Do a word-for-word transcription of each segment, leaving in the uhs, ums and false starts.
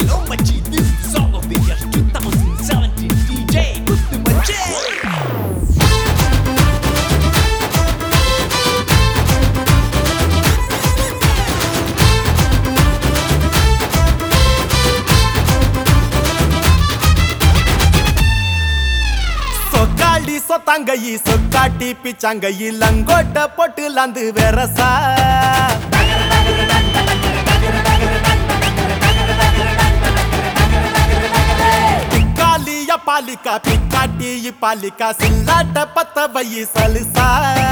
Hello Machi, this is the song of the year twenty seventeen D J Kuttu Machi. சொக்காடி சொத்தாங்கி சொக்காட்டி பிச்சாங்கி லங்கோட்ட போட்டு land வெரசா பிக்காலிய Baliga பிக்காட்டி Baliga சில்லாட்ட பத்த பையி சலுசா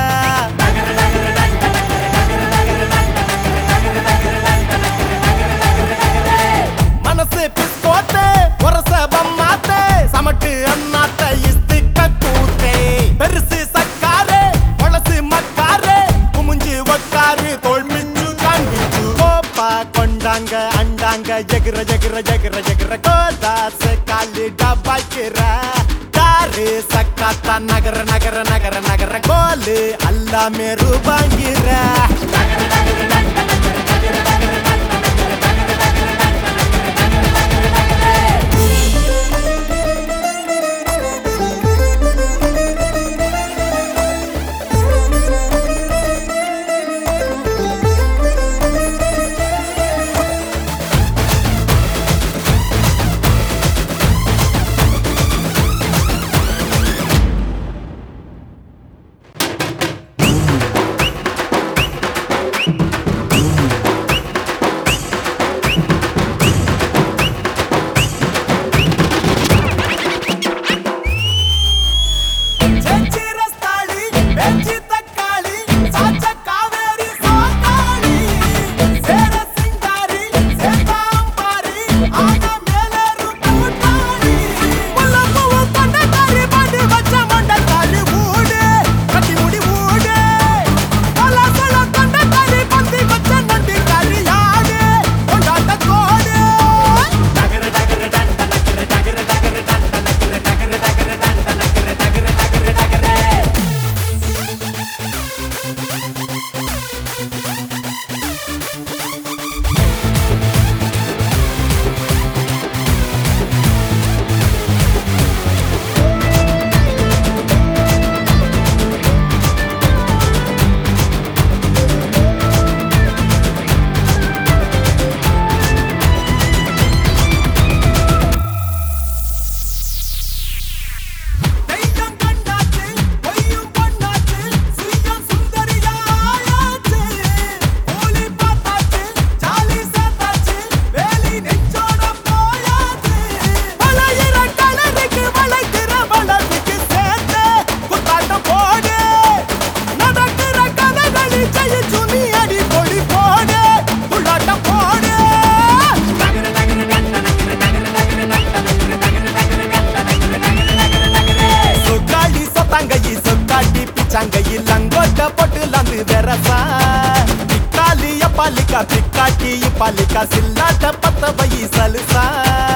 மனசு பிஸ்கோட்டே ஒரச பம்மாத்தே சமட்டு அண்ணாத்த இஸ்திக்க கூத்தே பெருசு சக்காரே ஒளசு மக்காரே குமுஞ்சு ஒக்காரு தோல் மிஞ்சு காண்பிச்சு கோப்பா கொண்டாங்க அண்டாங்க ஜெகிர ஜெகிர ஜெகிர ஜெகிர கோதாசு காலி டபாய்க்கிற தாரு சக்காத்தா நகர நகர நகர நகர கோலு எல்லாமே ரூபாங்கிற சங்கையி லங்கோட்ட போட்டு லாந்து வெரசா பிக்காலிய பாலிகா பிக்காட்டி பாலிகா சில்லாட்ட பத்த பையி சலுசா